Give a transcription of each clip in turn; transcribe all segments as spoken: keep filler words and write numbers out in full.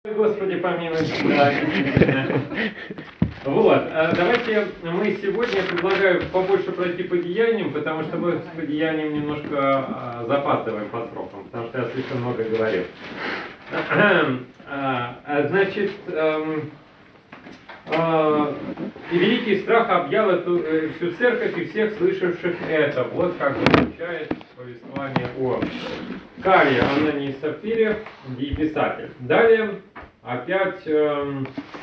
Господи помилуй, да, действительно. Вот, давайте мы сегодня, предлагаю побольше пройти по деяниям, потому что мы с по деяниям немножко запаздываем по срокам, потому что я слишком много говорил. Значит, и великий страх объял эту, всю церковь и всех слышавших это. Вот как заключает повествование о Каре, Анании и Сапфире, писатель. Далее опять э,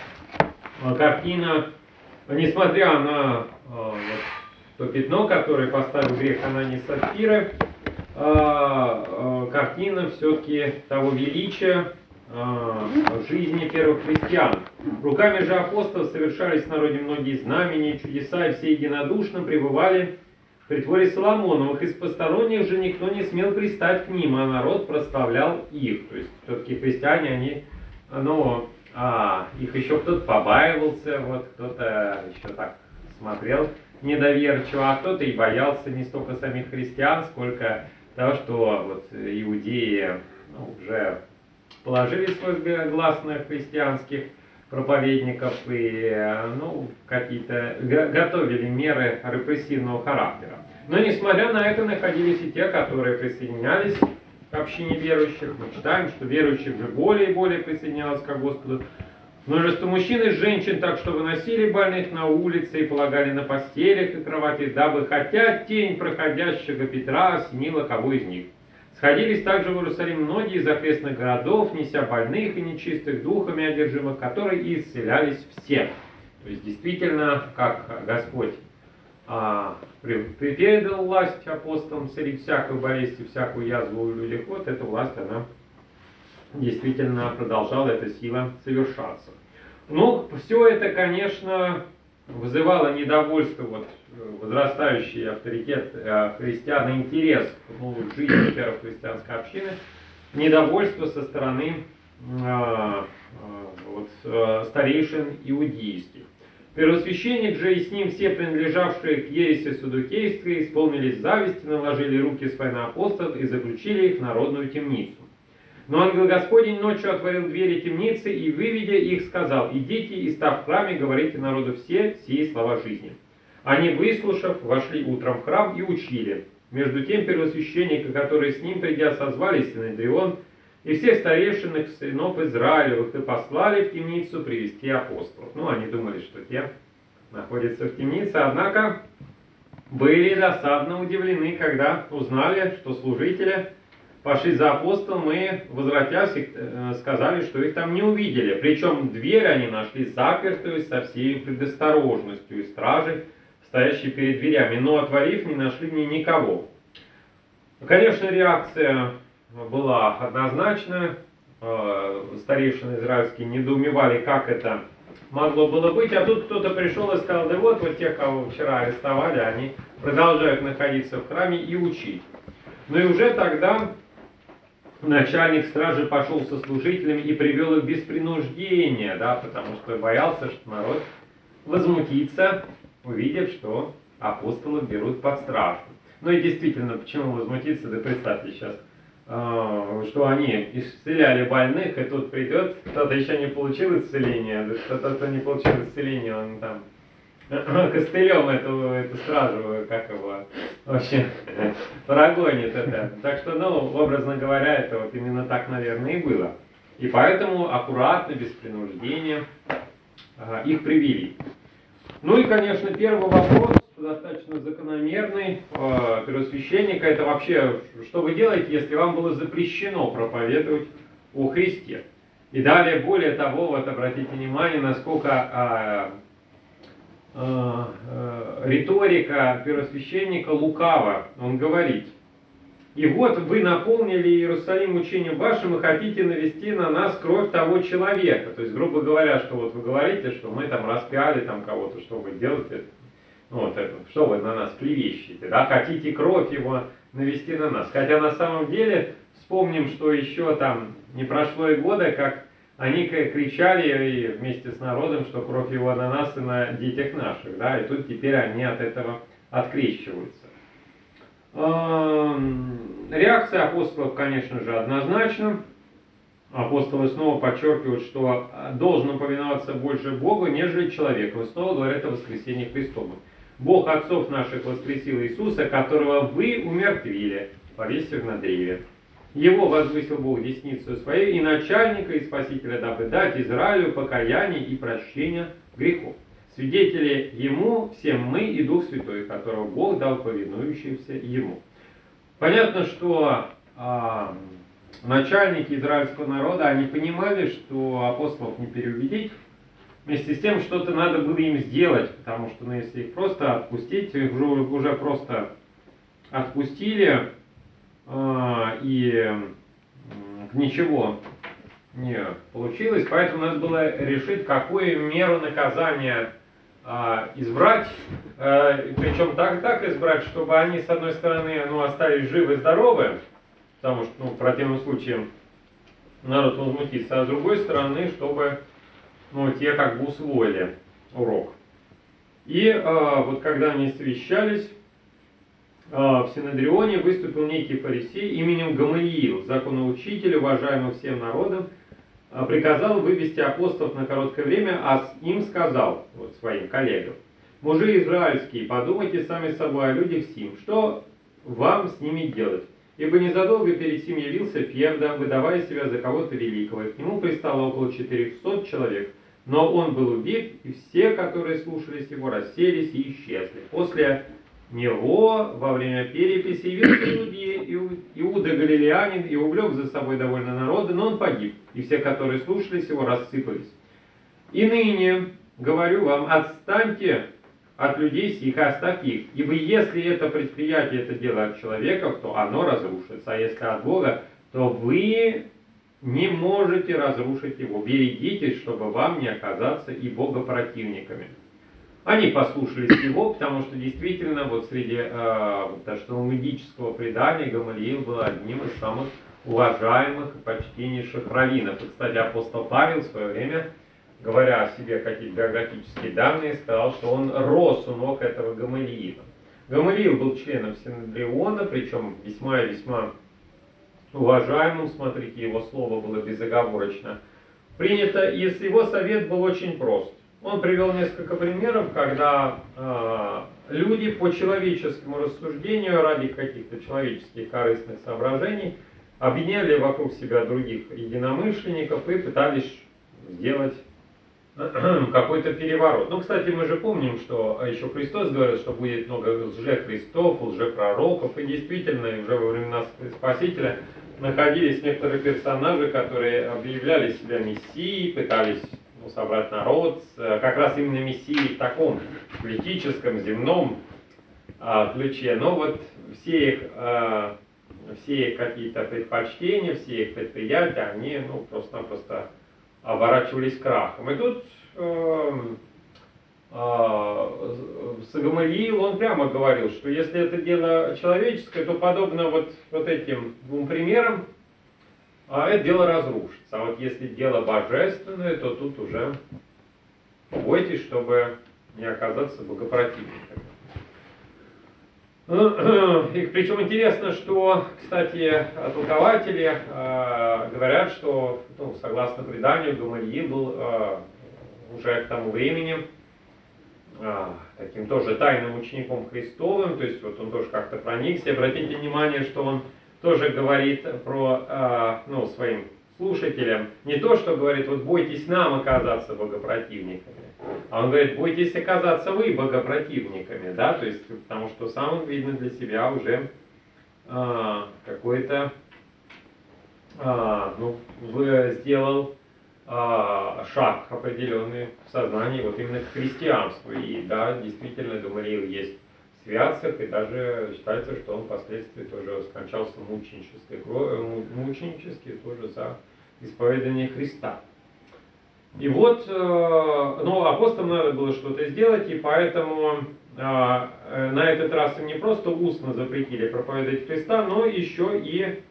картина, несмотря на э, вот, то пятно, которое поставил грех Анании и Сапфиры, э, э, картина все-таки того величия жизни первых христиан. Руками же апостолов совершались в народе многие знамения, чудеса, и все единодушно пребывали в притворе Соломоновых. Из посторонних же никто не смел пристать к ним, а народ прославлял их. То есть все-таки христиане, они, ну, а, их еще кто-то побаивался, вот кто-то еще так смотрел недоверчиво, а кто-то и боялся не столько самих христиан, сколько того, что вот иудеи, ну, уже положили свой глаз на христианских проповедников и, ну, какие-то готовили меры репрессивного характера. Но, несмотря на это, находились и те, которые присоединялись к общине верующих. Мы читаем, что верующих же более и более присоединялось к Господу. Множество мужчин и женщин, так что выносили больных на улице и полагали на постелях и кроватях, дабы хотя тень проходящего Петра осенила кого из них. Сходились также в Иерусалим многие из окрестных городов, неся больных и нечистых духами одержимых, которые и исцелялись все. То есть действительно, как Господь а, передал власть апостолам исцелить всякую болезнь, всякую язву или ход, эта власть, она действительно продолжала, эта сила совершаться. Но все это, конечно, вызывало недовольство, вот, возрастающий авторитет э, христиан и интерес ну, к жизни первой христианской общины, недовольство со стороны э, э, вот, э, старейшин иудейских. Первосвященник же и с ним все принадлежавшие к ереси саддукейской исполнились зависти, наложили руки свои на апостолов и заключили их в народную темницу. Но ангел Господень ночью отворил двери темницы и, выведя их, сказал: «Идите и, став в храме, говорите народу все сии слова жизни». Они, выслушав, вошли утром в храм и учили. Между тем первосвященника, которые с ним, придя, созвали Синедрион и всех старейшинных сынов Израилевых, и послали в темницу привести апостолов. Ну, они думали, что те находятся в темнице, однако были досадно удивлены, когда узнали, что служители пошли за апостолом и, возвратясь, сказали, что их там не увидели. Причем дверь они нашли запертую со всей предосторожностью и стражей, стоящей перед дверями, но, отворив, не нашли в ней никого. Конечно, реакция была однозначная. Старейшины израильские недоумевали, как это могло было быть. А тут кто-то пришел и сказал: да вот, вот тех, кого вчера арестовали, они продолжают находиться в храме и учить. Ну и уже тогда начальник стражи пошел со служителями и привел их без принуждения, да, потому что боялся, что народ возмутится, увидев, что апостолов берут под стражу. Ну и действительно, почему возмутиться? Да представьте сейчас, что они исцеляли больных, и тут придет, кто-то еще не получил исцеление, да кто-то, кто не получил исцеление, он там костылем эту, эту стражу, как его, вообще, прогонит это. Так что, ну, образно говоря, это вот именно так, наверное, и было. И поэтому аккуратно, без принуждения э, их привели. Ну и, конечно, первый вопрос, достаточно закономерный, э, первосвященника, это вообще, что вы делаете, если вам было запрещено проповедовать о Христе? И далее, более того, вот обратите внимание, насколько... Э, риторика первосвященника лукава. Он говорит: «И вот вы наполнили Иерусалим учением вашим и хотите навести на нас кровь того человека». То есть, грубо говоря, что вот вы говорите, что мы там распяли там кого-то, что вы делаете, вот это, что вы на нас клевещете, да, хотите кровь его навести на нас. Хотя на самом деле, вспомним, что еще там не прошло и года, как они кричали и вместе с народом, что кровь его на нас и на детях наших, да, и тут теперь они от этого открещиваются. Реакция апостолов, конечно же, однозначна. апостолы снова подчеркивают, что должно повиноваться больше Богу, нежели человеку. И снова говорят о воскресении Христовом. Бог отцов наших воскресил Иисуса, которого вы умертвили, повесив на древе. Его возвысил Бог десницу свою, и начальника, и спасителя, дабы дать Израилю покаяние и прощение грехов. Свидетели Ему всем мы и Дух Святой, которого Бог дал повинующимся Ему. Понятно, что а, начальники израильского народа, они понимали, что апостолов не переубедить. Вместе с тем, что-то надо было им сделать, потому что, ну, если их просто отпустить, их уже, уже просто отпустили, э, и э, ничего не получилось, поэтому надо было решить, какую меру наказания э, избрать, э, причем так, так избрать, чтобы они, с одной стороны, ну, остались живы и здоровы, потому что, ну, в противном случае народ возмутится, а с другой стороны, чтобы, ну, те как бы усвоили урок. И э, вот когда они совещались, э, в Синедрионе выступил некий фарисей именем Гамалиил, законоучитель, уважаемый всем народом, э, приказал вывести апостолов на короткое время, а им сказал, вот своим коллегам: «Мужи израильские, подумайте сами собой о людях сим, что вам с ними делать? Ибо незадолго перед сим явился Февда, выдавая себя за кого-то великого, и к нему пристало около четырехсот человек. Но он был убит, и все, которые слушались его, расселись и исчезли. После него во время переписи явился Иудея, Иуда Галилеянин, и увлек за собой довольно народа, но он погиб, и все, которые слушались его, рассыпались. И ныне говорю вам, отстаньте от людей сих, оставьте их, ибо если это предприятие, это дело от человеков, то оно разрушится, а если от Бога, то вы не можете разрушить его. Берегитесь, чтобы вам не оказаться и богопротивниками». Они послушались его, потому что действительно вот среди э, вот, талмудического предания Гамалиил был одним из самых уважаемых и почтеннейших раввинов. И, кстати, апостол Павел в свое время, говоря о себе какие-то биографические данные, сказал, что он рос у ног этого Гамалиила. Гамалиил был членом Синедриона, причем весьма и весьма уважаемым, смотрите, его слово было безоговорочно принято, и его совет был очень прост. Он привел несколько примеров, когда э, люди по человеческому рассуждению, ради каких-то человеческих корыстных соображений, объединяли вокруг себя других единомышленников и пытались сделать какой-то переворот. Ну, кстати, мы же помним, что еще Христос говорил, что будет много лже-христов, лже-пророков, и действительно, уже во времена Спасителя находились некоторые персонажи, которые объявляли себя мессией, пытались, ну, собрать народ, как раз именно мессией в таком политическом, земном а, ключе. Но вот все их, а, все их какие-то предпочтения, все их предприятия, они, ну, просто-напросто оборачивались крахом. И тут э, э, Гамалиил, он прямо говорил, что если это дело человеческое, то подобно вот, вот этим двум примерам, а это дело разрушится. А вот если дело божественное, то тут уже бойтесь, чтобы не оказаться богопротивниками. И причем интересно, что, кстати, толкователи э, говорят, что, ну, согласно преданию, Гамалиил был э, уже к тому времени э, таким тоже тайным учеником Христовым, то есть вот он тоже как-то проникся. Обратите внимание, что он тоже говорит про, э, ну, своим слушателям, не то, что говорит, вот бойтесь нам оказаться богопротивниками, а он говорит, бойтесь оказаться вы богопротивниками, да, то есть, потому что сам он, видно, для себя уже э, какой-то, э, ну, сделал э, шаг определенный в сознании вот именно к христианству, и да, действительно, Гамалиил есть в святцах, и даже считается, что он впоследствии тоже скончался мученически, мученически тоже за исповедание Христа. И вот, э, ну, апостолам надо было что-то сделать, и поэтому э, на этот раз им не просто устно запретили проповедовать Христа, но еще и э,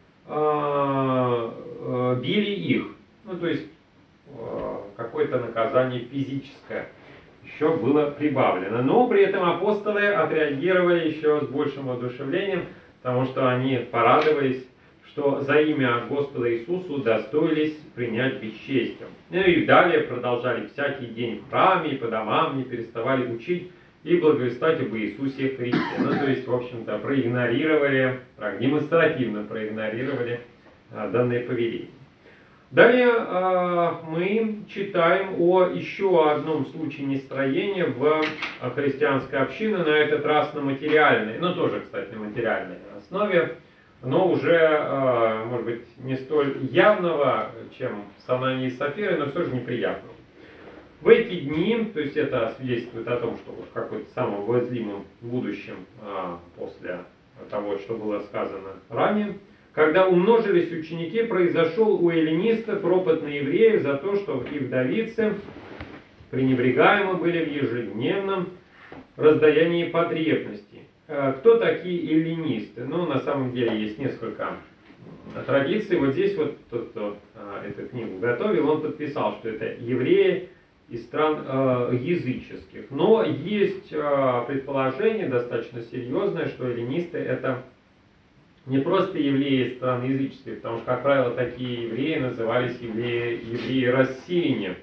э, били их. Ну, то есть э, какое-то наказание физическое еще было прибавлено. Но при этом апостолы отреагировали еще с большим воодушевлением, потому что они порадовались, что за имя Господа Иисуса удостоились принять бесчестие. Ну и далее продолжали всякий день в храме и по домам, не переставали учить и благовествовать об Иисусе Христе. Ну, то есть, в общем-то, проигнорировали, демонстративно проигнорировали а, данное повеление. Далее а, мы читаем о еще одном случае нестроения в христианской общине, на этот раз на материальной, ну тоже, кстати, на материальной основе, но уже, а, может быть, не столь явного, чем с Ананией и Сапфирой, но все же неприятного. В эти дни, то есть это свидетельствует о том, что в каком-то самом возлимом будущем, а, после того, что было сказано ранее, когда умножились ученики, произошел у эллинистов ропот на евреев за то, что их вдовицы пренебрегаемы были в ежедневном раздаянии потребностей. Кто такие эллинисты? Ну, на самом деле, есть несколько традиций. Вот здесь вот тот, кто а, эту книгу готовил, он подписал, что это евреи из стран э, языческих. Но есть э, предположение достаточно серьезное, что эллинисты это не просто евреи из стран языческих, потому что, как правило, такие евреи назывались евреи, евреи-рассеяне,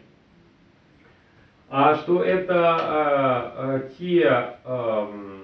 а что это э, э, те э,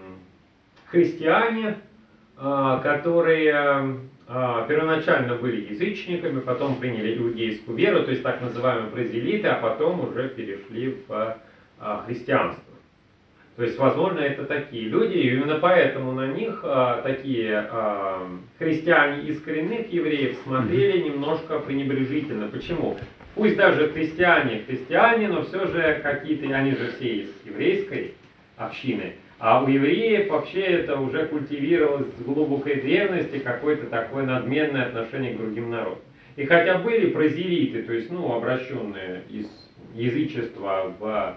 христиане, э, которые э, первоначально были язычниками, потом приняли иудейскую веру, то есть так называемые прозелиты, а потом уже перешли в э, христианство. То есть, возможно, это такие люди, и именно поэтому на них а, такие а, христиане из коренных евреев смотрели немножко пренебрежительно. Почему? Пусть даже христиане христиане, но все же какие-то, они же все из еврейской общины, а у евреев вообще это уже культивировалось с глубокой древности, какое-то такое надменное отношение к другим народам. И хотя были прозелиты, то есть, ну, обращенные из язычества в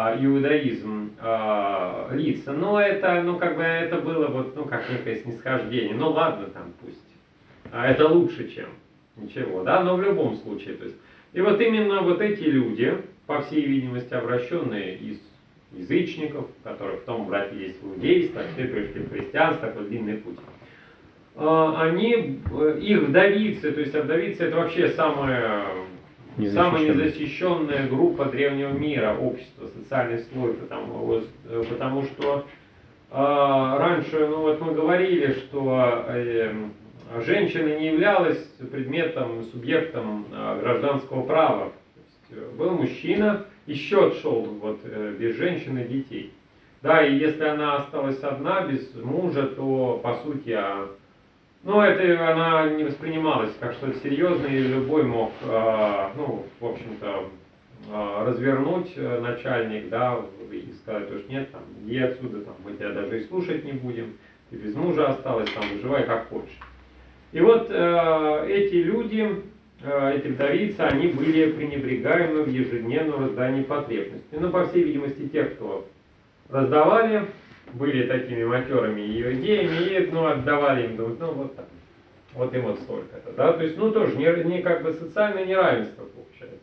иудаизм э, лица, но это, ну, как бы это было вот, ну, как некое снисхождение. Ну, ладно, там пусть. А это лучше, чем ничего, да, но в любом случае, то есть. И вот именно вот эти люди, по всей видимости, обращенные из язычников, которые потом обратились в иудейство, все пришли в христианство, такой длинный путь. Э, они, их вдовицы, то есть вдовицы это вообще самое... Самая незащищенная группа древнего мира, общества, социальный слой, потому, потому что э, раньше, ну вот мы говорили, что э, женщина не являлась предметом, субъектом э, гражданского права. То есть, был мужчина, и счет шел вот, э, без женщины и детей. Да, и если она осталась одна, без мужа, то по сути... А, ну, это она не воспринималась как что-то серьезное, и любой мог, э, ну, в общем-то, э, развернуть э, начальник, да, и сказать, что нет, там, иди отсюда, там, мы тебя даже и слушать не будем, ты без мужа осталась, там, выживай как хочешь. И вот э, эти люди, э, эти вдовицы, они были пренебрегаемы в ежедневном раздании потребностей. Ну, по всей видимости, те, кто раздавали, были такими матерыми иудеями и, ну, отдавали им, думают, ну вот так, вот им вот столько-то, да, то есть, ну тоже не, не как бы социальное неравенство получается.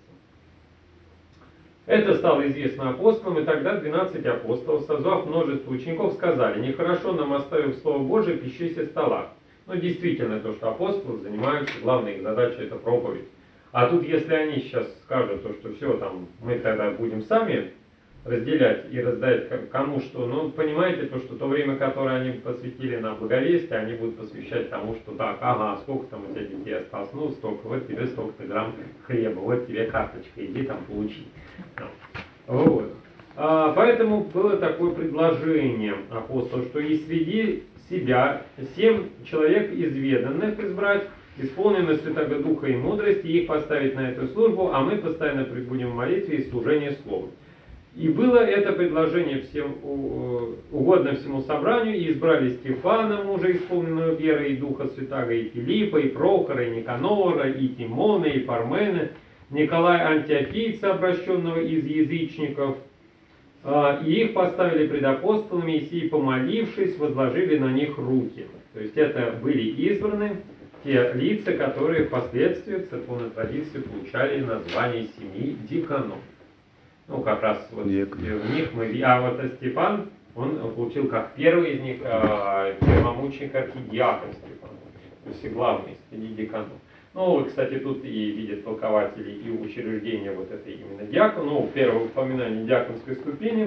Это стало известно апостолам, и тогда двенадцать апостолов, созвав множество учеников, сказали, нехорошо нам, оставив Слово Божие, пищись из стола. Ну, действительно, то, что апостолы занимаются, главная их задача это проповедь. А тут, если они сейчас скажут, то, что все, там, мы тогда будем сами разделять и раздать кому что. Ну, понимаете, то, что то время, которое они посвятили на благовестие, они будут посвящать тому, что так, ага, сколько там у тебя детей осталось, ну, столько, вот тебе столько-то грамм хлеба, вот тебе карточка, иди там получи. Вот. А, поэтому было такое предложение апостола, что и среди себя семь человек изведанных избрать, исполненных Святого Духа и мудрости, их поставить на эту службу, а мы постоянно будем в молитве и служении Слову. И было это предложение всем угодно всему собранию, и избрали Стефана, мужа, исполненного веры и Духа Святаго, и Филиппа, и Прохора, и Никанора, и Тимона, и Пармена, Николая Антиохийца, обращенного из язычников, и их поставили пред апостолами, и сии, помолившись, возложили на них руки. То есть это были избраны те лица, которые впоследствии в церковной традиции получали название семи диканов. Ну, как раз вот в них мы... А вот Стефан, он получил как первый из них э, первомученик архидиакон Стефан. всеглавный среди деканов. Ну, кстати, тут и видят толкователи и учреждения вот это именно диакон, ну, первое упоминание диаконской ступени.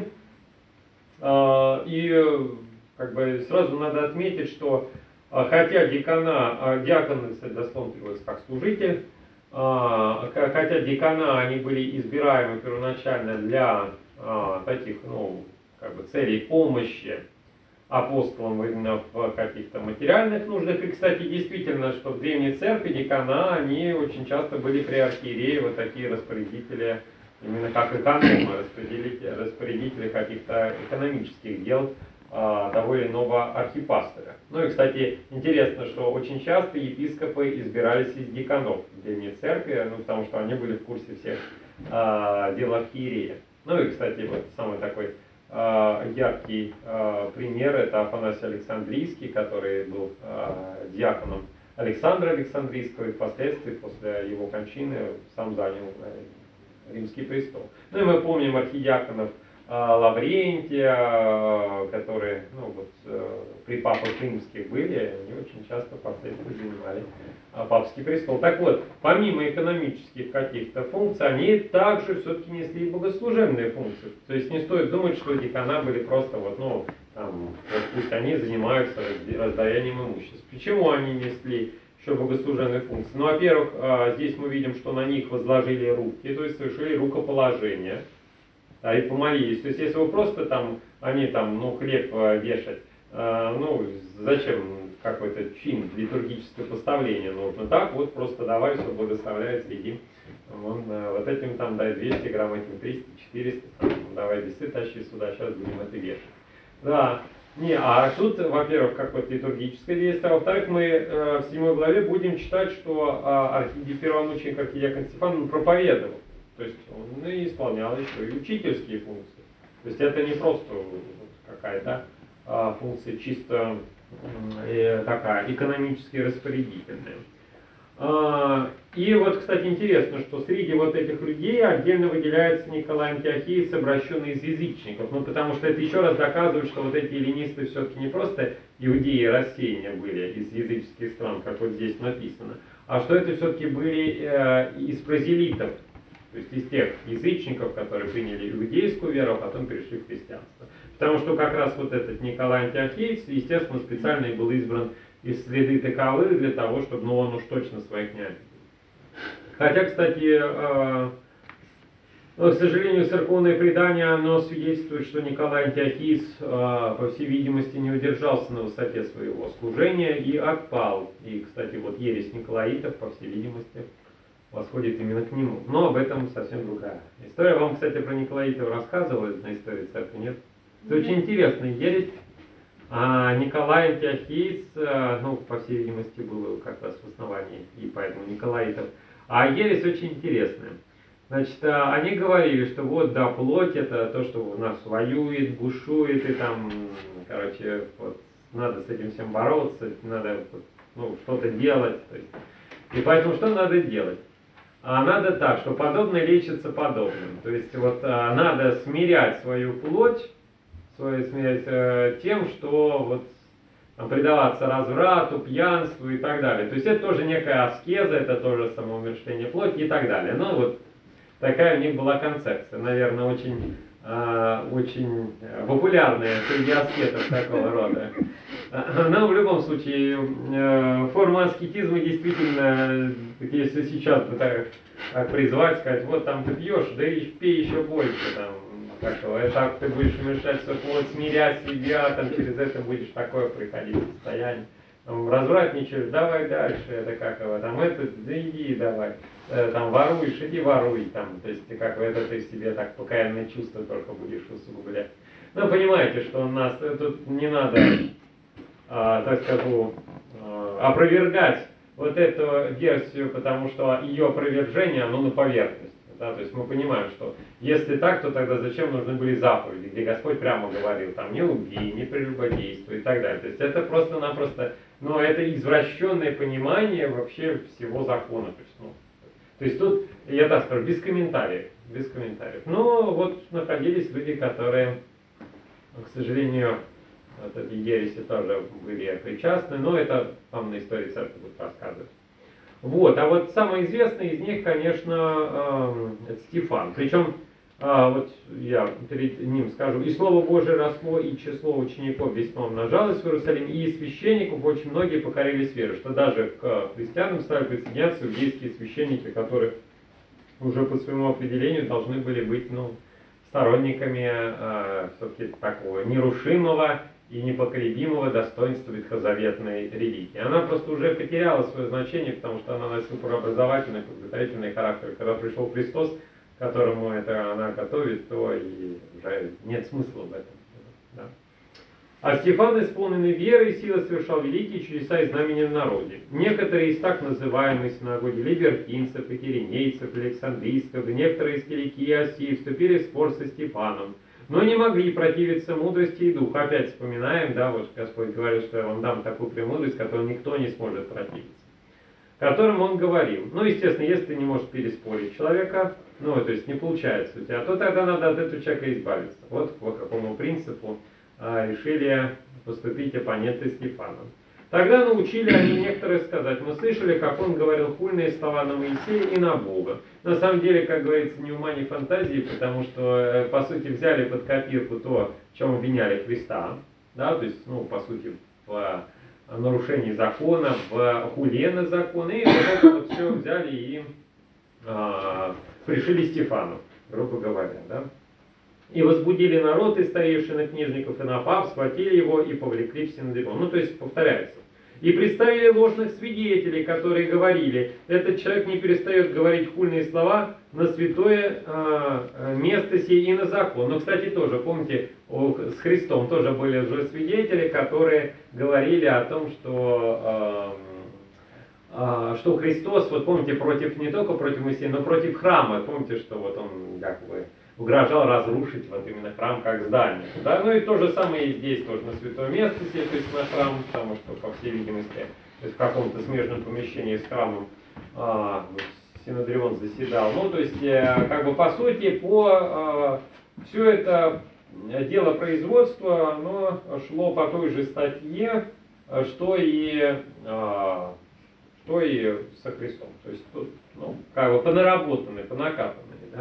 И как бы сразу надо отметить, что хотя декана, диаконы, кстати, дословно переводится как служитель, хотя декана, они были избираемы первоначально для таких, ну, как бы целей помощи апостолам именно в каких-то материальных нуждах. И, кстати, действительно, что в Древней Церкви декана, они очень часто были при архиерее, вот такие распорядители, именно как экономы, распорядители, распорядители каких-то экономических дел а, того или иного архипастыря. Ну и, кстати, интересно, что очень часто епископы избирались из деканов в Древней Церкви, ну, потому что они были в курсе всех а, дел архиерея. Ну и, кстати, вот самый такой яркий э, пример — это Афанасий Александрийский, который был э, диаконом Александра Александрийского и впоследствии, после его кончины, сам занял э, римский престол. Ну и мы помним архидиаконов э, Лаврентия, э, которые, ну, вот, э, при папах римских были, они очень часто впоследствии занимали э, папский престол. Так вот, помимо экономических каких-то функций, они также все-таки несли и богослужебные функции. То есть не стоит думать, что декана были просто вот, ну, там, вот пусть они занимаются раздаянием имущества. Почему они несли еще богослужебные функции? Ну, во-первых, здесь мы видим, что на них возложили руки, то есть совершили рукоположение, да, и помолились. То есть если вы просто там, они там, ну, хлеб вешать, ну, зачем какой-то чин, литургическое поставление нужно? Так вот, просто давай, все благословляет, едим. Он, вот этим там дай двести грамм, этим триста, четыреста, там, давай весы тащи сюда, сейчас будем это вешать. Да, не, а тут, во-первых, какое-то литургическое действие, а во-вторых, мы э, в седьмой главе будем читать, что э, архи... первомученик архидиакон Стефан проповедовал. То есть он и исполнял еще и учительские функции. То есть это не просто какая-то э, функция чисто э, такая экономически распорядительная. И вот, кстати, интересно, что среди вот этих людей отдельно выделяется Николай Антиохиец, обращенный из язычников. Ну, потому что это еще раз доказывает, что вот эти эллинисты все-таки не просто иудеи рассеяния были из языческих стран, как вот здесь написано, а что это все-таки были э, из прозелитов, то есть из тех язычников, которые приняли иудейскую веру, а потом перешли в христианство. Потому что как раз вот этот Николай Антиохиец, естественно, специально и был избран из среды таковых для того, чтобы, ну, он уж точно своих не обидел. Хотя, кстати, э, к сожалению, церковное предание, оно свидетельствует, что Николай Антиохиец, э, по всей видимости, не удержался на высоте своего служения и отпал. И, кстати, вот ересь Николаитов, по всей видимости, восходит именно к нему. Но об этом совсем другая история. Вам, кстати, про Николаитов рассказывали на истории церкви, нет? Это очень интересная ересь. А Николай Антиохиец, ну, по всей видимости, был как раз в основании, и поэтому Николаитов. А ересь очень интересная. Значит, они говорили, что вот, да, плоть — это то, что у нас воюет, бушует, и там, короче, вот, надо с этим всем бороться, надо, ну, что-то делать. То есть. И поэтому что надо делать? А надо так, что подобное лечится подобным. То есть вот надо смирять свою плоть, свою смерть э, тем, что вот там, предаваться разврату, пьянству и так далее. То есть это тоже некая аскеза, это тоже самоумерщвление плоти и так далее. Ну вот такая у них была концепция, наверное, очень, э, очень популярная среди аскетов такого рода. Но в любом случае э, форма аскетизма действительно, если сейчас бы так, так призвать, сказать, вот там ты пьешь, да и пей еще больше там. Такого. Так ты будешь умешать свою плоть, смирять себя, там, через это будешь такое приходить состояние. Там, развратничаешь, давай дальше, это как его, там, это, да иди давай, э, там, воруешь, иди воруй, там, то есть, как это ты в себе так покаянное чувство только будешь усугублять. Ну, понимаете, что у нас тут не надо, э, так скажу, э, опровергать вот эту версию, потому что ее опровержение, оно на поверхности. Да, то есть мы понимаем, что если так, то тогда зачем нужны были заповеди, где Господь прямо говорил, там, не убей, не прелюбодействуй и так далее. То есть это просто-напросто, ну, это извращенное понимание вообще всего закона. То есть, ну, то есть тут, я так скажу, без комментариев, без комментариев. Но вот находились люди, которые, к сожалению, вот эти ереси тоже были причастны, но это вам на истории церкви будут рассказывать. Вот, а вот самый известный из них, конечно, это Стефан. Причем, вот я перед ним скажу, и Слово Божие росло, и число учеников весьма умножалось в Иерусалиме, и из священников очень многие покорились вере, что даже к христианам стали присоединяться иудейские священники, которые уже по своему определению должны были быть, ну, сторонниками э, все-таки такого нерушимого и непоколебимого достоинства ветхозаветной религии. Она просто уже потеряла свое значение, потому что она носила прообразовательный, подготовительный характер. Когда пришел Христос, которому это она готовит, то и уже нет смысла в этом. Да. А Стефан, исполненный верой и силой, совершал великие чудеса и знамения в народе. Некоторые из так называемой синагоги либертинцев и киринейцев, Александрийского, и некоторые из Киликии и Осии вступили в спор со Стефаном, но не могли противиться мудрости и духу. Опять вспоминаем, да, вот Господь говорил, что я вам дам такую премудрость, которую никто не сможет противиться. Которым он говорил. Ну, естественно, если ты не можешь переспорить человека, ну, то есть не получается у тебя, то тогда надо от этого человека избавиться. Вот по какому принципу решили поступить оппоненты Стефана. Тогда научили они некоторые сказать: мы слышали, как он говорил хульные слова на Моисея и на Бога. На самом деле, как говорится, ни ума, ни фантазии, потому что, по сути, взяли под копирку то, в чем обвиняли Христа, да, то есть, ну, по сути, в нарушении закона, в хуле на закон, и вот это вот все взяли и а, пришили Стефану, грубо говоря, да. И возбудили народ, и старейшины книжников, и напав, схватили его и повлекли в Синедрион. Ну, то есть, повторяется. И представили ложных свидетелей, которые говорили: этот человек не перестает говорить хульные слова на святое э, место сие и на закон. Но, кстати, тоже, помните, о, с Христом тоже были лжесвидетели, которые говорили о том, что... Э, что Христос, вот помните, против, не только против Моисея, но против храма. Помните, что вот он как бы угрожал разрушить вот именно храм как здание. Да? Ну и то же самое и здесь тоже на святое место, то есть на храм, потому что, по всей видимости, то есть в каком-то смежном помещении с храмом а, Синедрион заседал. Ну, то есть, как бы по сути, по а, все это дело производства, оно шло по той же статье, что и а, что и со Христом. То есть тут, ну, как бы понаработанные, понакатанные, да.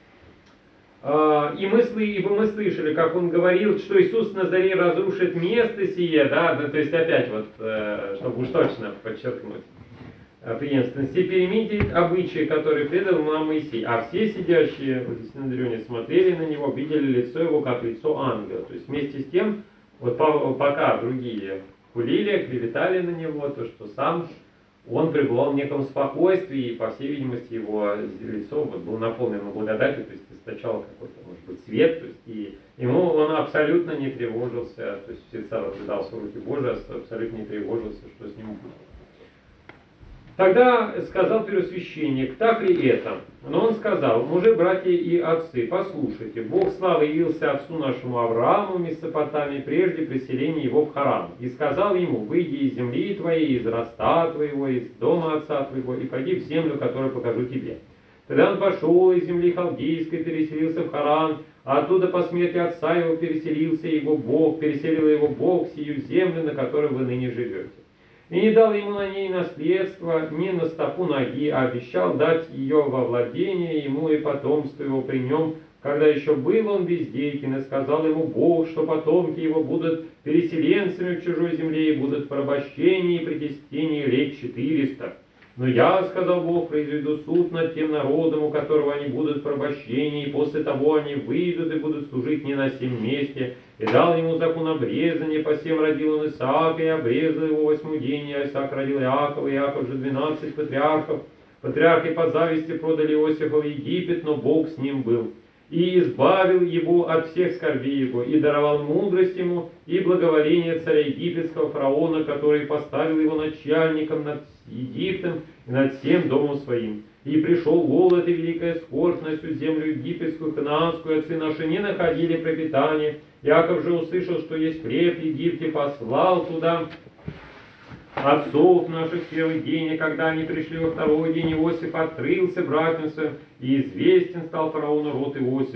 И мы, ибо мы слышали, как он говорил, что Иисус на заре разрушит место сие, да, то есть опять вот, чтобы уж точно подчеркнуть преемственность, и переменит обычаи, которые предал нам Моисей. А все сидящие в Синедрионе смотрели на него, видели лицо его, как лицо ангела. То есть вместе с тем, вот пока другие хулили, клеветали на него, то что сам он пребывал в неком спокойствии, и, по всей видимости, его лицо вот было наполнено благодатью, то есть источало какой-то, может быть, свет, то есть, и ему он абсолютно не тревожился, то есть всецело предался в руки Божии, абсолютно не тревожился, что с ним будет. Тогда сказал первосвященник: так ли это? Но он сказал: мужи, братья и отцы, послушайте, Бог славы явился отцу нашему Аврааму в Месопотамии прежде преселения его в Харан. И сказал ему: выйди из земли твоей, из роста твоего, из дома отца твоего, и пойди в землю, которую покажу тебе. Тогда он пошел из земли халдейской, переселился в Харан, а оттуда по смерти отца его переселился его Бог, переселил его Бог в сию землю, на которой вы ныне живете. И не дал ему на ней наследство, ни на стопу ноги, а обещал дать ее во владение ему и потомству его при нем, когда еще был он бездеятелен, и сказал ему Бог, что потомки его будут переселенцами в чужой земле и будут в порабощении и притеснении лет четыреста. Но я, сказал Бог, произведу суд над тем народом, у которого они будут в порабощении, и после того они выйдут и будут служить не на сем месте. И дал ему закон обрезания, по сем родил он Исаака, и обрезал его восьмой день, а Исаак родил Иакова, и Иаков же двенадцать патриархов. Патриархи по зависти продали Иосифа в Египет, но Бог с ним был. И избавил его от всех скорбей его, и даровал мудрость ему, и благоволение царя египетского фараона, который поставил его начальником над Египтом и над всем домом своим. И пришел голод и великая скорбь на всю землю египетскую, ханаанскую, отцы наши не находили пропитания. Иаков же услышал, что есть хлеб в Египте, послал туда отцов наших первый день, и когда они пришли во второй день, Иосиф открылся братьям своим, и известен стал фараону род Иосифов.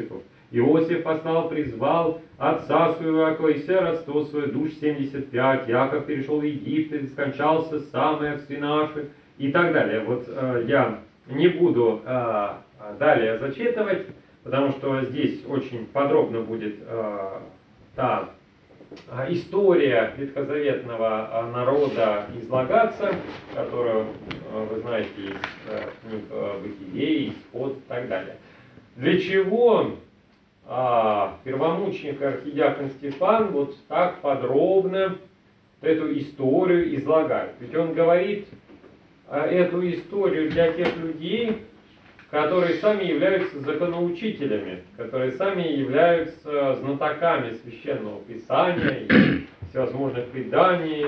Иосиф послал, призвал отца своего Якова, и все родство свое, душ семьдесят пять. Яков перешел в Египет и скончался сам и отцы наши, и так далее. Вот э, я не буду э, далее зачитывать, потому что здесь очень подробно будет э, та э, история ветхозаветного народа излагаться, которую э, вы знаете из э, книг э, Бытие, Исход и так далее. Для чего э, первомученик архидиакон Стефан вот так подробно эту историю излагает? Ведь он говорит эту историю для тех людей, которые сами являются законоучителями, которые сами являются знатоками священного писания и всевозможных преданий.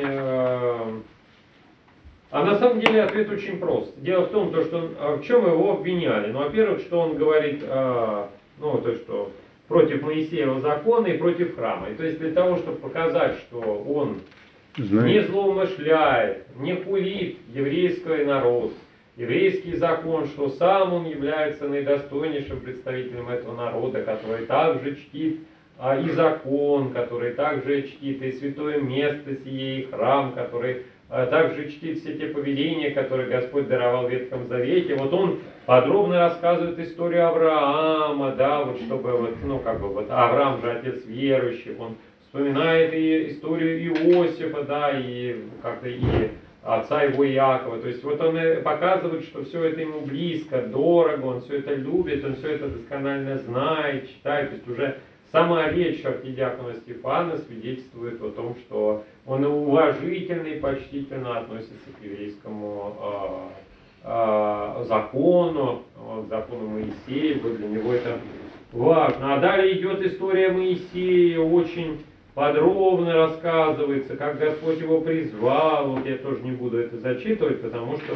А на самом деле ответ очень прост. Дело в том, что он, в чем его обвиняли. Ну, во-первых, что он говорит, ну, то, что против Моисеева закона и против храма. И то есть для того, чтобы показать, что он Знаете. не злоумышляет, не хулит еврейский народ, еврейский закон, что сам он является наидостойнейшим представителем этого народа, который также чтит а, и закон, который также чтит и святое место сие, и храм, который а, также чтит все те повеления, которые Господь даровал в Ветхом Завете. Вот он подробно рассказывает историю Авраама, да, вот чтобы, вот, ну, как бы, вот Авраам же отец верующих, он вспоминает и историю Иосифа, да, и как-то и отца его Иакова. То есть вот он показывает, что все это ему близко, дорого, он все это любит, он все это досконально знает, читает. То есть уже сама речь архидиакона Стефана свидетельствует о том, что он уважительно и почтительно относится к еврейскому э, э, закону, к закону Моисея. Вот для него это важно. А далее идет история Моисея, очень подробно рассказывается, как Господь его призвал. Вот я тоже не буду это зачитывать, потому что,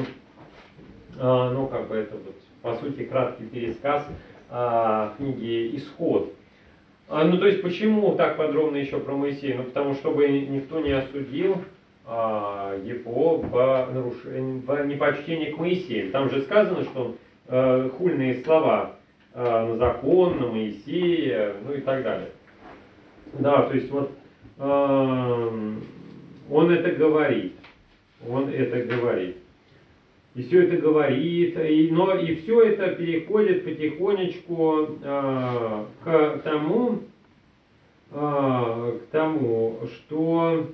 а, ну, как бы это вот, по сути, краткий пересказ а, книги «Исход». А, ну, то есть, почему так подробно еще про Моисея? Ну, потому что, чтобы никто не осудил а, его в, нарушении, в непочтении к Моисею. Там же сказано, что он а, хульные слова а, на закон, на Моисея, ну и так далее. Да, то есть вот э, он это говорит, он это говорит, и все это говорит, и, но и все это переходит потихонечку э, к тому, э, к тому, что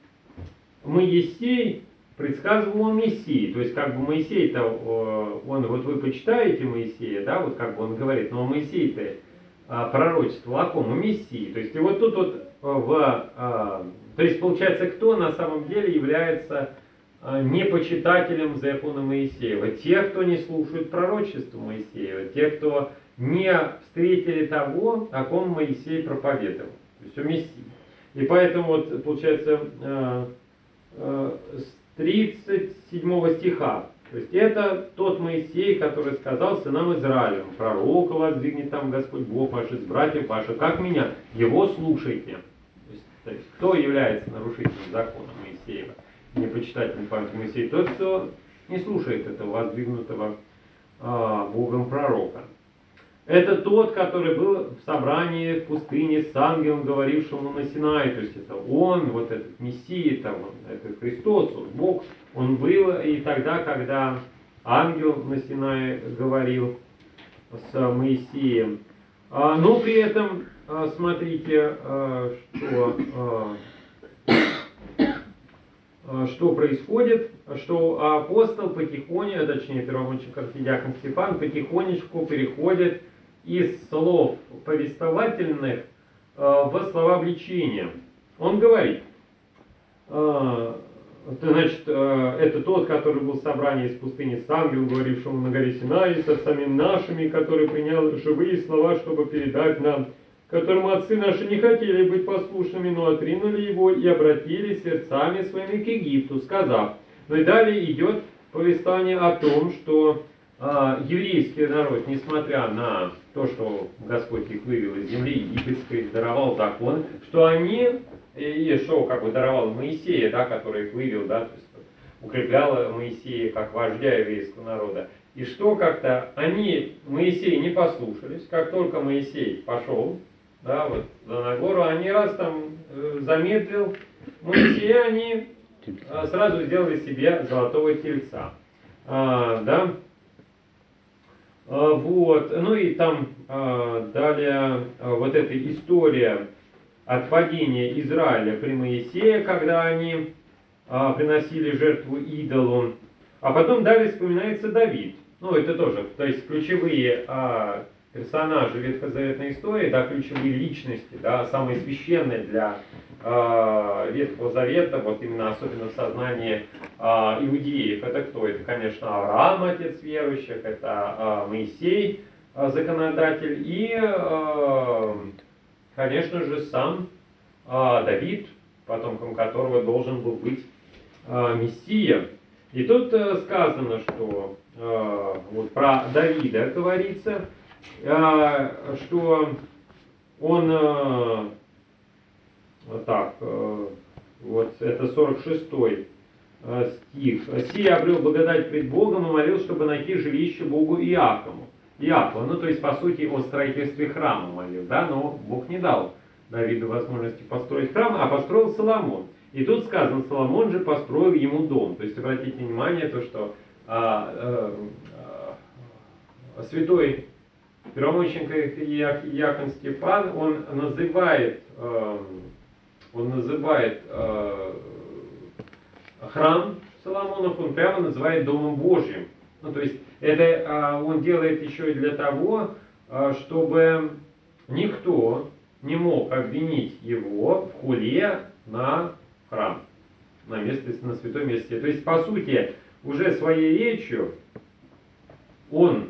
Моисей предсказывал Мессии, то есть как бы Моисей-то, э, он, вот вы почитаете Моисея, да, вот как бы он говорит, но Моисей-то пророчество о ком? О Мессии. То есть и вот тут вот в, а, то есть получается, кто на самом деле является а, непочитателем закона Моисеева? Те, кто не слушают пророчества Моисеева, те, кто не встретили того, о ком Моисей проповедовал, то есть о Мессии. И поэтому вот получается а, а, с тридцать седьмого стиха. То есть это тот Моисей, который сказал сынам Израилевым: пророка воздвигнет там Господь Бог ваш из братьев ваших, как меня, его слушайте. То есть, то есть кто является нарушителем закона Моисеева, непочитателем памяти Моисея? Тот, кто не слушает этого воздвигнутого а, Богом пророка. Это тот, который был в собрании в пустыне с ангелом, говорившим на Синае. То есть это он, вот этот Мессия, это, он, это Христос, он Бог. Он был и тогда, когда ангел на Синае говорил с Моисеем. А, но при этом, а, смотрите, а, что, а, что происходит, что апостол потихоньку, точнее первомученик архидиакон Стефан, потихонечку переходит из слов повествовательных э, в слова обличения. Он говорит, э, значит, э, это тот, который был в собрании из пустыни с ангелом, говорившим на горе Синай, со самим нашими, который принял живые слова, чтобы передать нам, которому отцы наши не хотели быть послушными, но отринули его и обратились сердцами своими к Египту, сказав. Ну и далее идет повествование о том, что э, еврейский народ, несмотря на то, что Господь их вывел из земли египетской, даровал закон, что они, и что как бы даровал Моисея, да, который их вывел, да, то есть укреплял Моисея как вождя еврейского народа, И что как-то они Моисея не послушались, как только Моисей пошел, да, вот на гору, они раз там э, замедлил Моисея, они э, сразу сделали себе золотого тельца, а, да. А, вот, ну и там а, далее а, вот эта история от падения Израиля при Моисее, когда они а, приносили жертву идолу. А потом далее вспоминается Давид. Ну, это тоже, то есть ключевые а, персонажи ветхозаветной истории, да, ключевые личности, да, самые священные для а, Ветхого Завета, вот именно особенно в сознании а, иудеев. Это кто? Это, конечно, Авраам, отец верующих, это а, Моисей, а, законодатель, и, а, конечно же, сам а, Давид, потомком которого должен был быть а, Мессия. И тут э, сказано, что э, вот про Давида говорится, э, что он, э, вот так, э, вот это сорок шестой э, стих, «Сия обрел благодать пред Богом и молил, чтобы найти жилище Богу Иакову». Иакова, ну то есть по сути о строительстве храма молил, да, но Бог не дал Давиду возможности построить храм, а построил Соломон. И тут сказано, Соломон же построил ему дом. То есть обратите внимание, то, что а, а, а, святой первомученик Иоанн Стефан, он называет, а, он называет а, храм Соломонов, он прямо называет Домом Божьим. Ну, то есть это а, он делает еще и для того, а, чтобы никто не мог обвинить его в хуле на храм, на место, на святом месте. То есть, по сути, уже своей речью он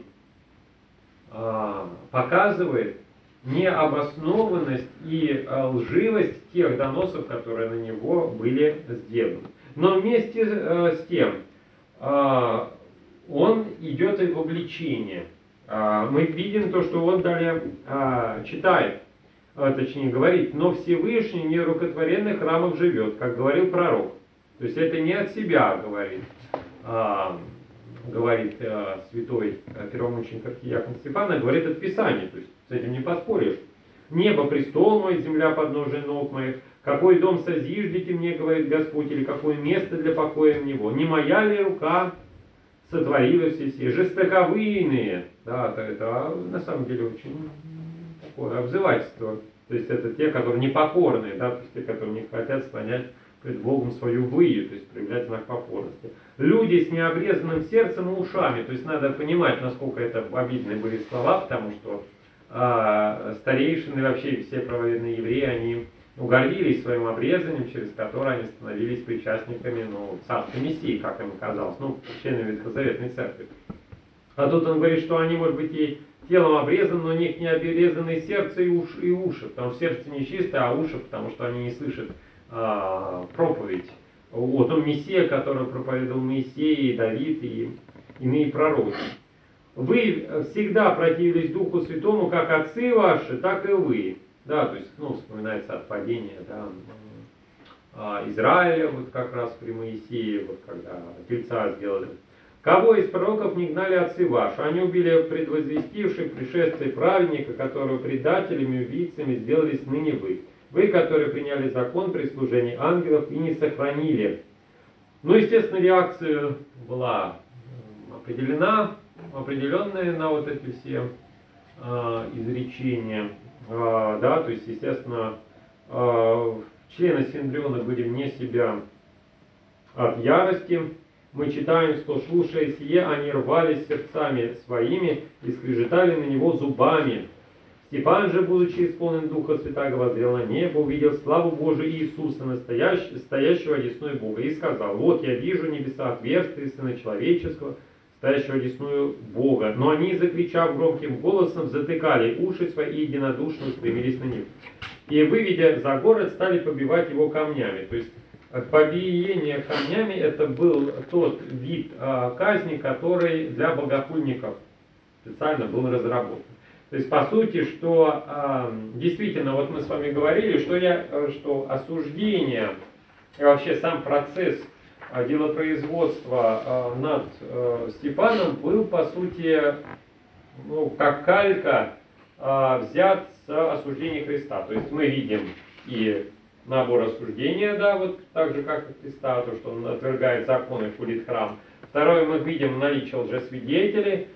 а, показывает необоснованность и а, лживость тех доносов, которые на него были сделаны. Но вместе а, с тем а, он идет и в обличение. А, мы видим то, что он далее а, читает. Точнее говорит, но Всевышний не в рукотворенных храмах живет, как говорил пророк. То есть это не от себя говорит, а, говорит а, святой а, первомученик архиерея Стефан, а говорит от Писания, то есть с этим не поспоришь. «Небо престол мой, земля подножие ног моих, какой дом созиждите мне, говорит Господь, или какое место для покоя в него, не моя ли рука сотворила все сие, жестоковыйные». Да, это, это на самом деле очень такое обзывательство. То есть это те, которые непокорные, да, то есть те, которые не хотят склонять пред Богом свою выю, то есть проявлять знак покорности. Люди с необрезанным сердцем и ушами, то есть надо понимать, насколько это обидные были слова, потому что а, старейшины, вообще все правоверные евреи, они ну, гордились своим обрезанием, через которое они становились причастниками ну, царства Мессии, как им казалось, ну, членами Ветхозаветной церкви. А тут он говорит, что они, может быть, и телом обрезаны, но у них не обрезаны сердце и уши, и уши, потому что сердце нечистое, а уши, потому что они не слышат а, проповедь о том Мессии, который проповедовал Моисей, и Давид и иные пророки. Вы всегда противились Духу Святому, как отцы ваши, так и вы. Да, то есть, ну, вспоминается от падения, да, Израиля, вот как раз при Моисее, вот когда тельца сделали. Кого из пророков не гнали отцы ваши? Они убили предвозвестивших пришествие праведника, которого предателями, убийцами сделались ныне вы. Вы, которые приняли закон при служении ангелов и не сохранили. Ну, естественно, реакция была определена, определенная на вот эти все э, изречения. Э, да, то есть, естественно, э, члены Синедриона были вне себя от ярости. Мы читаем, что, слушая сие, они рвались сердцами своими и скрежетали на него зубами. Стефан же, будучи исполнен Духа Святаго, воззрел на небо, увидел славу Божию Иисуса, настоящего, стоящего одесную Бога, и сказал: вот я вижу небеса отверстия, Сына Человеческого, стоящего одесную Бога. Но они, закричав громким голосом, затыкали уши свои и единодушно устремились на них. И, выведя за город, стали побивать его камнями. То есть побиение камнями — это был тот вид а, казни, который для богохульников специально был разработан. То есть, по сути, что а, действительно, вот мы с вами говорили, что, я, что осуждение и вообще сам процесс а, делопроизводства а, над а, Стефаном был, по сути, ну, как калька а, взят с осуждения Христа. То есть мы видим и набор осуждения, да, вот так же, как и Христа, то, что он отвергает законы, хулит храм. Второе, мы видим наличие лжесвидетелей.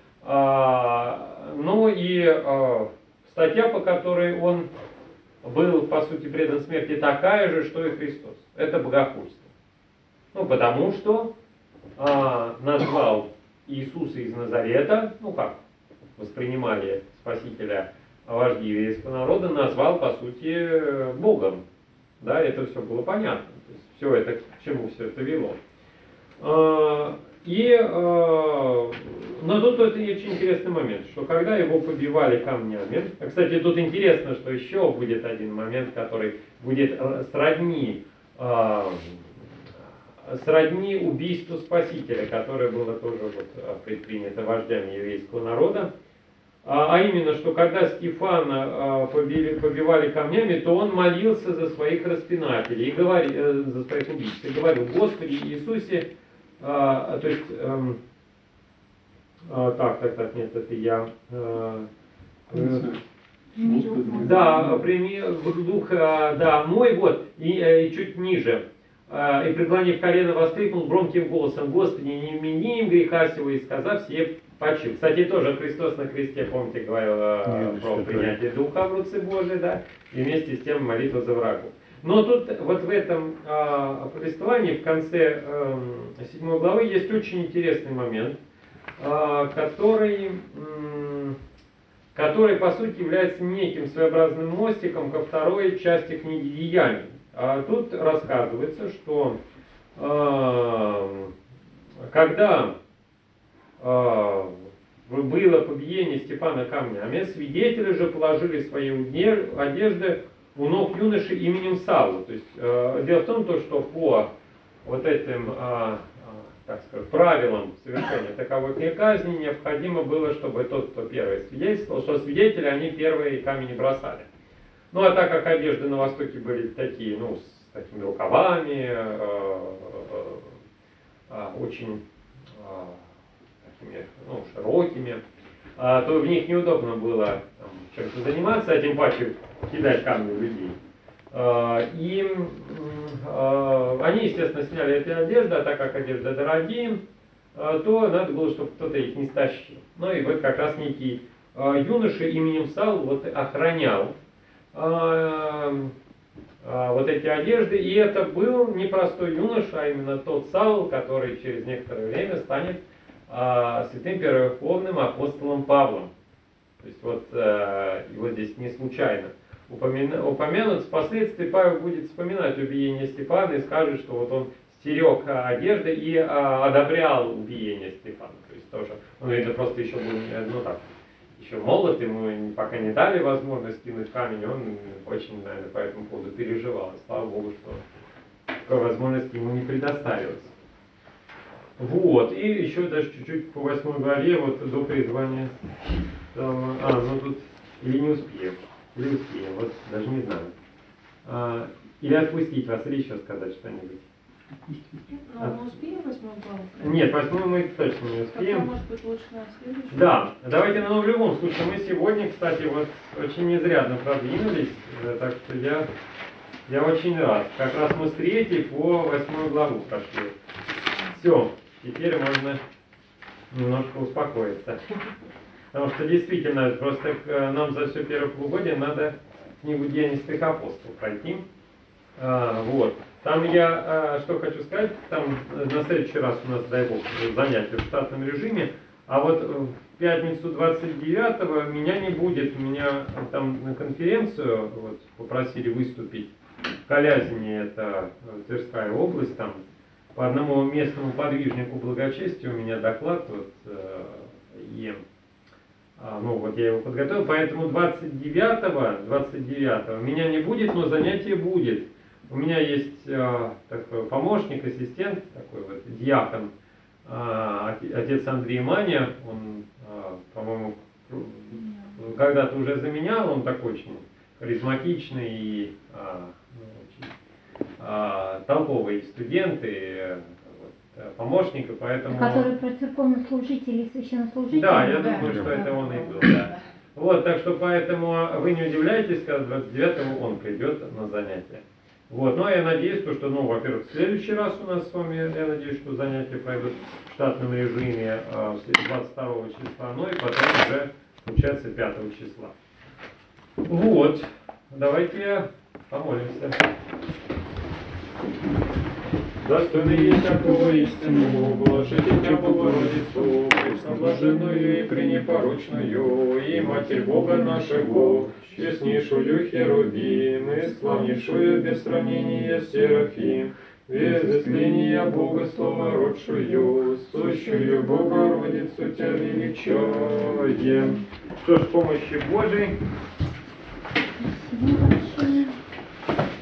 А, ну и а, статья, по которой он был, по сути, предан смерти, такая же, что и Христос. Это богохульство. Ну, потому что а, назвал Иисуса из Назарета, ну как воспринимали Спасителя вожди еврейского народа, назвал, по сути, Богом. Да, это все было понятно. То есть, все это, к чему все это вело. А, и, а, но тут это очень интересный момент, что когда его побивали камнями, а, кстати, тут интересно, что еще будет один момент, который будет сродни, а, сродни убийству Спасителя, которое было тоже вот предпринято вождями еврейского народа. А именно, что когда Стефана побили, побивали камнями, то он молился за своих распинателей, и говорил, за своих убийц, и говорил: Господи Иисусе, а, то есть, эм, а, так, так, так, нет, это я, э, э, да, прими дух, э, да, мой, вот, и, и чуть ниже. И, преклонив колено, воскликнул громким голосом: Господи, не вмени им греха сего, и сказав сие, почил. Кстати, тоже Христос на кресте, помните, говорил э, про принятие Духа в руце Божией, да, и вместе с тем молитва за врагов. Но тут, вот в этом э, повествовании, в конце э, седьмой главы, есть очень интересный момент, э, который, э, который, по сути, является неким своеобразным мостиком ко второй части книги Деяний. А тут рассказывается, что э, когда э, было побиение Стефана камнями, свидетели же положили свои одежды у ног юноши именем Савла. То есть э, дело в том, то, что по вот этим э, так сказать, правилам совершения таковой казни необходимо было, чтобы тот, кто первый свидетельствовал, что свидетели, они первые камни бросали. Ну, а так как одежды на Востоке были такие, ну, с такими рукавами, э, э, э, очень э, такими, ну, широкими, э, то в них неудобно было там чем-то заниматься, а тем паче кидать камни в людей. Э, и э, они, естественно, сняли эти одежды, а так как одежды дорогие, э, то надо было, чтобы кто-то их не стащил. Ну и вот как раз некий э, юноша именем Савл вот охранял вот эти одежды, и это был не простой юноша, а именно тот Савл, который через некоторое время станет а, святым первоверховным апостолом Павлом. То есть вот а, его здесь не случайно упомя... упомянут. Впоследствии Павел будет вспоминать убиение Стефана и скажет, что вот он стерег одежды и а, одобрял убиение Стефана. То есть тоже, он это просто еще был, ну так, еще молод, ему пока не дали возможность кинуть камень, он очень, наверное, по этому поводу переживал. И слава Богу, что такой возможности ему не предоставилось. Вот, и еще даже чуть-чуть по восьмой главе, вот до призвания. Там, а, ну тут или не успеем, или успеем, вот даже не знаю. А, или отпустить вас, или еще сказать что-нибудь. Ну, мы успеем восьмую главу? Нет, восьмую мы точно не успеем. Тогда, может быть, лучше на следующую? Да, давайте, но в любом случае, мы сегодня, кстати, вот очень изрядно продвинулись, так что я, я очень рад. Как раз мы с третьей по восьмую главу прошли. Все, теперь можно немножко успокоиться. Потому что действительно, просто нам за все первое полугодие надо книгу Деяний святых апостолов пройти. А, вот. Там я а, что хочу сказать, там на следующий раз у нас, дай бог, занятия в штатном режиме, а вот в пятницу двадцать девятого меня не будет, меня там на конференцию вот, попросили выступить в Калязине, это Тверская область, там по одному местному подвижнику благочестия у меня доклад, вот, и ну вот я его подготовил, поэтому двадцать девятого, двадцать девятого меня не будет, но занятие будет. У меня есть э, такой помощник, ассистент, такой вот диакон, э, отец Андрей Маня, он, э, по-моему, когда-то уже заменял, он такой очень харизматичный и э, ну, очень э, толковый студент, и, э, помощник, и поэтому... Который про церковнослужителей, священнослужителей. Да, я Да, думаю, что да, это да. он и был, да. Вот, так что поэтому вы не удивляйтесь, когда двадцать девятого он придет на занятия. Вот, ну а я надеюсь, то, что, ну, во-первых, в следующий раз у нас с вами, я надеюсь, что занятия пройдут в штатном режиме а, двадцать второго числа, ну и потом уже, получается, пятого числа. Вот, давайте помолимся. Достойно есть всякого истину, блажите тебя, Богородицу, пресноблаженную и пренепорочную, и Матерь Бога нашего, честнейшую Херувим, и славнейшую без сравнения Серафим, без истления Бога Слова родшую, сущую Богородицу тебя величаем. Что ж, с помощью Божией.